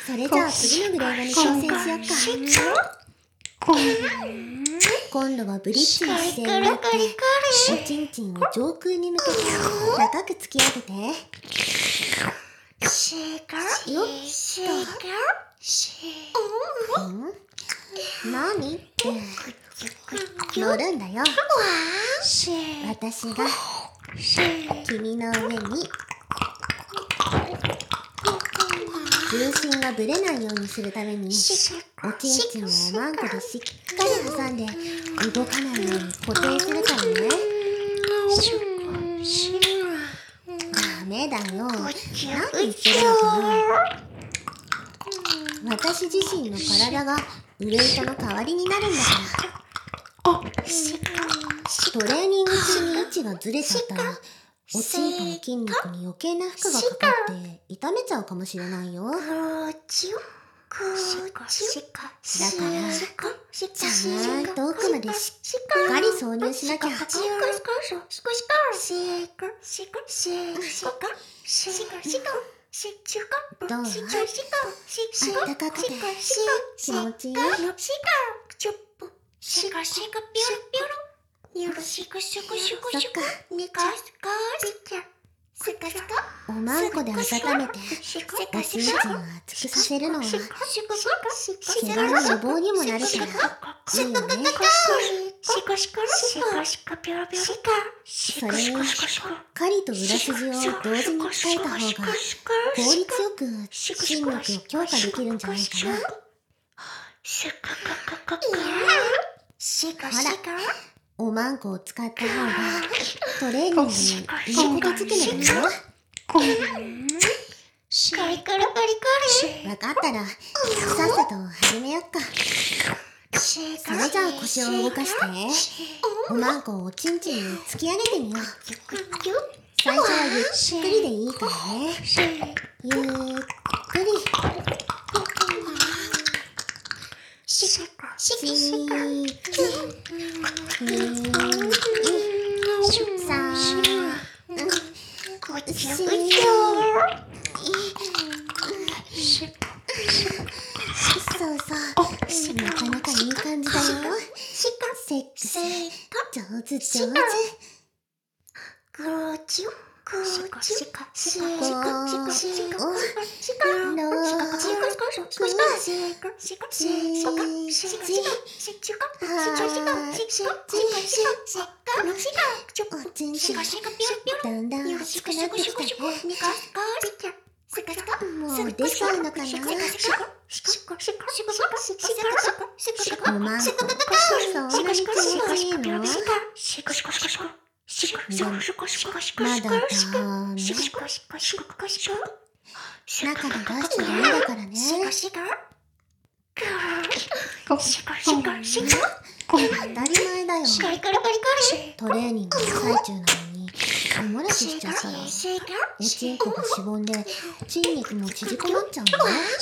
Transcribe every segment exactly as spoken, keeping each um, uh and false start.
それじゃあ次のグレードに挑戦しよっか。今度はブリッジの姿勢になって、おちんちんを上空に向けて高く突き上げて。よっと。ん？何って乗るんだよ。私が君の上に重心がぶれないようにするために、おちんちんをおまんこでしっかり挟んで動かないように固定するからね。ダメだよ。何言ってるのかな。私自身の体がウエイトの代わりになるんだから。トレーニング中に位置がずれちゃったら、おちんぽの筋肉に余計な負荷がかかって痛めちゃうかもしれないよ。だから、ちゃんと奥までしっかり挿入しなきゃ。どう？あったかくて気持ちいい？そっか。おまんこで温めておちんちんを熱くさせるのは怪我の予防にもなるからいいよね。それにしっかりと裏筋を同時に鍛えた方が効率よく筋力を強化できるんじゃないかな。ほら、おまんこを使った方がトレーニングにいいことつくのだよ。わかったらさっさと始めよっか。それじゃあ腰を動かしておまんこをおちんちんに突き上げてみよう。最初はゆっくりでいいからね。ゆっくり。そうそう、なかなかいい感じだよ。セックス上手上手。おちんちんだんだん熱くなってきたね。もう出ちゃうのかな。おまんこそんなに気持ちいいの？でもまだだーね。中で出しちゃダメだからね。当たり前だよ。トレーニングの最中なのにおもれししちゃったらおちんこがしぼんで筋肉も縮こまっちゃうの。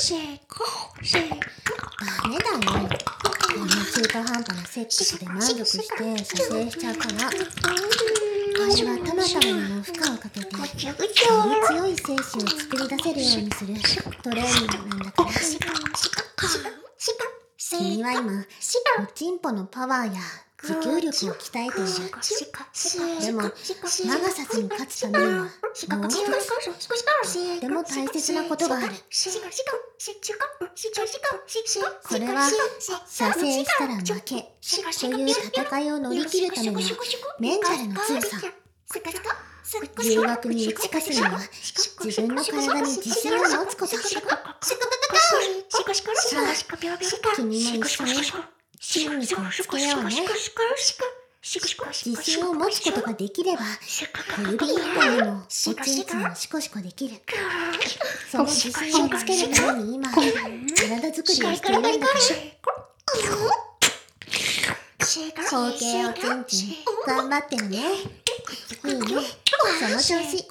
ダメだよ。この中途半端なセックスで満足して射精しちゃうから。あれはたまたまにも負荷をかけてより強い精子を作り出せるようにするトレーニングなんだから。君は今おちんぽのパワーや持久力を鍛えている。でも長さに勝つためにはもう一つとっても大切なことがある。これは射精したら負けという戦いを乗り切るためのメンタルの強さ。誘惑に打ち勝つには自分の体に自信を持つこと。さあ、君も一緒に筋肉をつけようね。自信を持つことができれば小指一本でもおちんちんをシコシコできる。その自信をつけるために今体作りをしているんだから。後傾おちんちん頑張ってるね。いいね、その調子。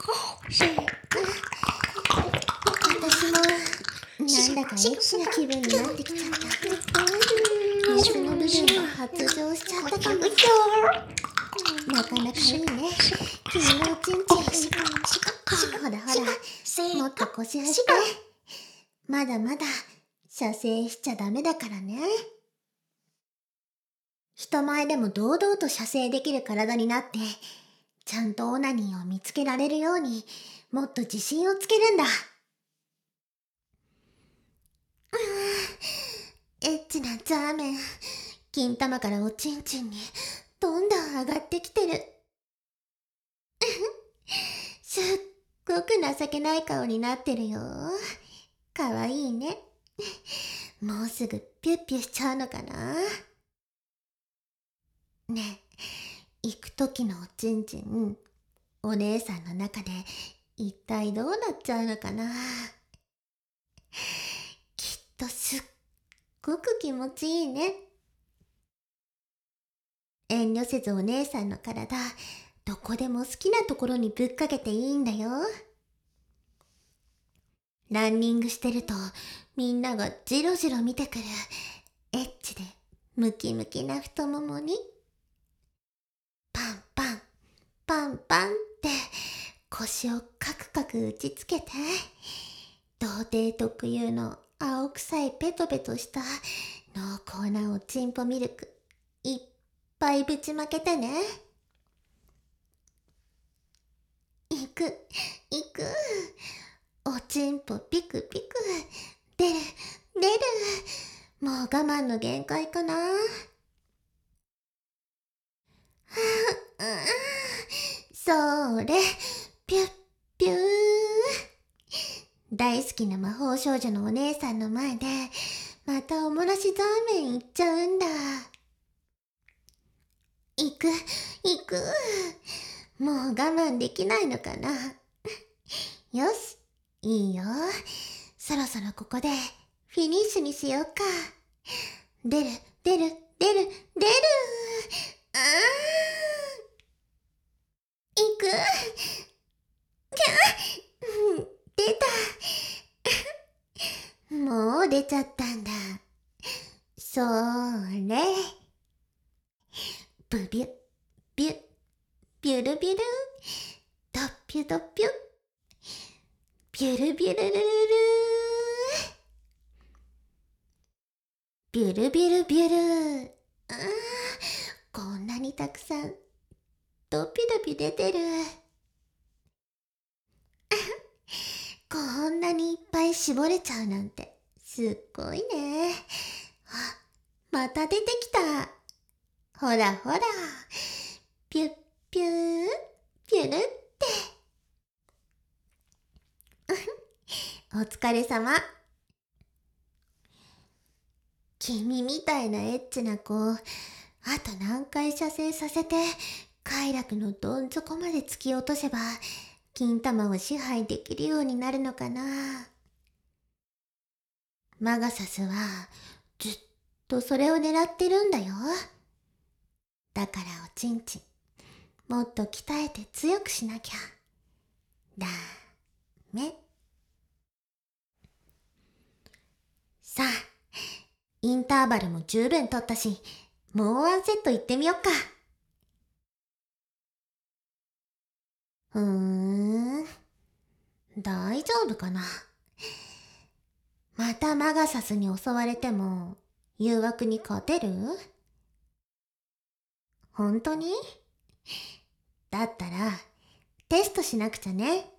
私もなんだかエッチな気分になってきちゃった。メスの部分が発情しちゃったかも。なかなかいいね、君のおちんちん。ほらほら、もっと腰張って。まだまだ射精しちゃダメだからね。人前でも堂々と射精できる体になって、ちゃんとオナニーを見つけられるように、もっと自信をつけるんだ。エッチなザーメン、金玉からおちんちんにどんどん上がってきてる。すっごく情けない顔になってるよ。かわいいね。もうすぐピュッピュしちゃうのかな。ねえ、行く時のおちんちん、お姉さんの中で一体どうなっちゃうのかな。きっとすっごく気持ちいいね。遠慮せずお姉さんの体、どこでも好きなところにぶっかけていいんだよ。ランニングしてるとみんながジロジロ見てくるエッチでムキムキな太ももに、パンパン、パンパンって腰をカクカク打ちつけて、童貞特有の青臭いペトペトした濃厚なおちんぽミルクいっぱいぶちまけてね。いく、いく。おちんぽピクピク。出る、出る。もう我慢の限界かな。はぁ、うん、それ、ピュッピュー。大好きな魔法少女のお姉さんの前で、またおもらしザーメンいっちゃうんだ。行く、行く。もう我慢できないのかな。よし、いいよ。そろそろここでフィニッシュにしようか。出る、出る、出る、出る。あー。行く。きゃ、出た。もう出ちゃったんだ。それ。ブビュ、ビュ、ビュルビュル。ドッピュドッピュ。ビュルビュルルルル。ビュルビュルビュル。あー、こんなにたくさんドピドピ出てる。こんなにいっぱい絞れちゃうなんてすっごいね。あ、また出てきた。ほらほら、ピュッピューピュルって。お疲れ様。君みたいなエッチな子、あと何回射精させて快楽のどん底まで突き落とせば金玉を支配できるようになるのかな。マガサスはずっとそれを狙ってるんだよ。だからおちんちん、もっと鍛えて強くしなきゃ。だめ。さあ、インターバルも十分取ったし、もうワンセットいってみよっか。ふーん、大丈夫かな。またマガサスに襲われても誘惑に勝てる？本当に？だったらテストしなくちゃね。